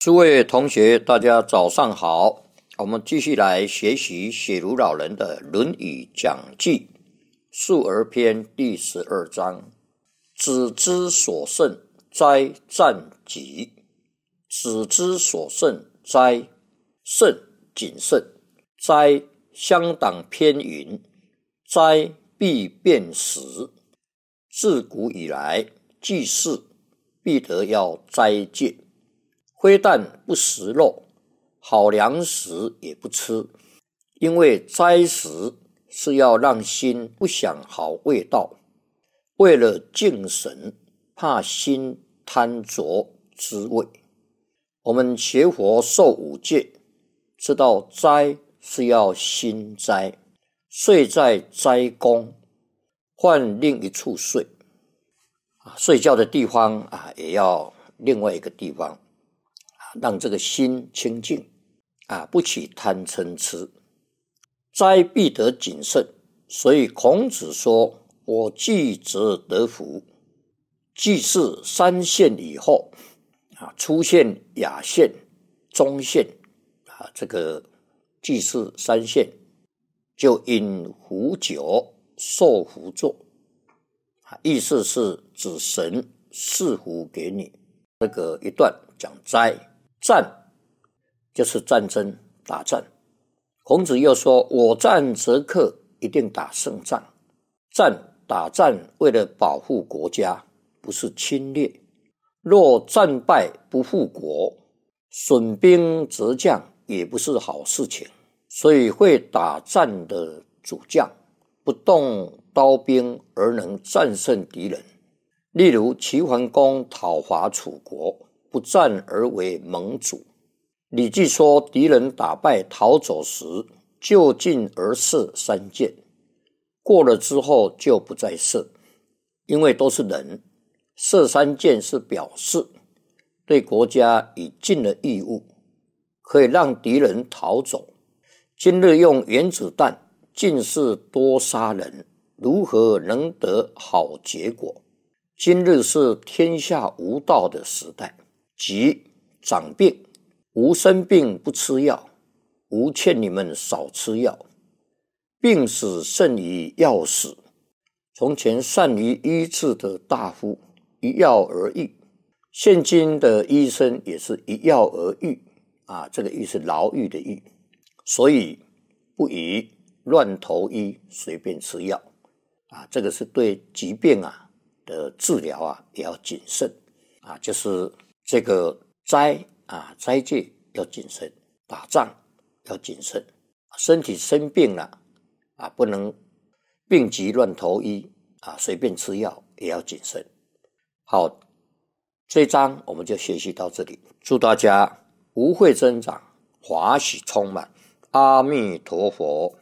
诸位同学，大家早上好。我们继续来学习写如老人的《论语讲记》述而篇第12章。子之所慎，哉战己。子之所慎，哉慎谨慎。哉乡党偏淫。哉必变时。自古以来，祭祀必得要斋戒。非但不食肉，好粮食也不吃，因为斋食是要让心不想好味道，为了敬神，怕心贪着滋味。我们学佛受五戒，知道斋是要心斋，睡在斋宫，换另一处睡，睡觉的地方也要另外一个地方，让这个心清净，不起贪嗔痴。斋必得谨慎，所以孔子说：我祭则得福。祭是3线以后，初线、雅线、中线，这个祭是3线，就饮福酒，受福座，意思是指神赐福给你。这个一段讲斋。战就是战争，打战。孔子又说：我战则克，一定打胜仗。打战为了保护国家，不是侵略。若战败不护国，损兵折将，也不是好事情。所以会打战的主将，不动刀兵而能战胜敌人。例如齐桓公讨伐楚国，不战而为盟主。礼记说，敌人打败逃走时，就近而射3箭，过了之后就不再射，因为都是人，射3箭是表示对国家已尽了义务，可以让敌人逃走。今日用原子弹，尽是多杀人，如何能得好结果？今日是天下无道的时代，即长病，吾生病不吃药，吾劝你们少吃药。病死胜于药死。从前善于医治的大夫，一药而愈。现今的医生也是一药而愈，这个愈是牢狱的狱。所以不宜乱投医，随便吃药。这个是对疾病的治疗也要谨慎。就是这个斋戒要谨慎，打仗要谨慎，身体生病了不能病急乱投医随便吃药也要谨慎。好，这一章我们就学习到这里，祝大家无慧增长，华喜充满，阿弥陀佛。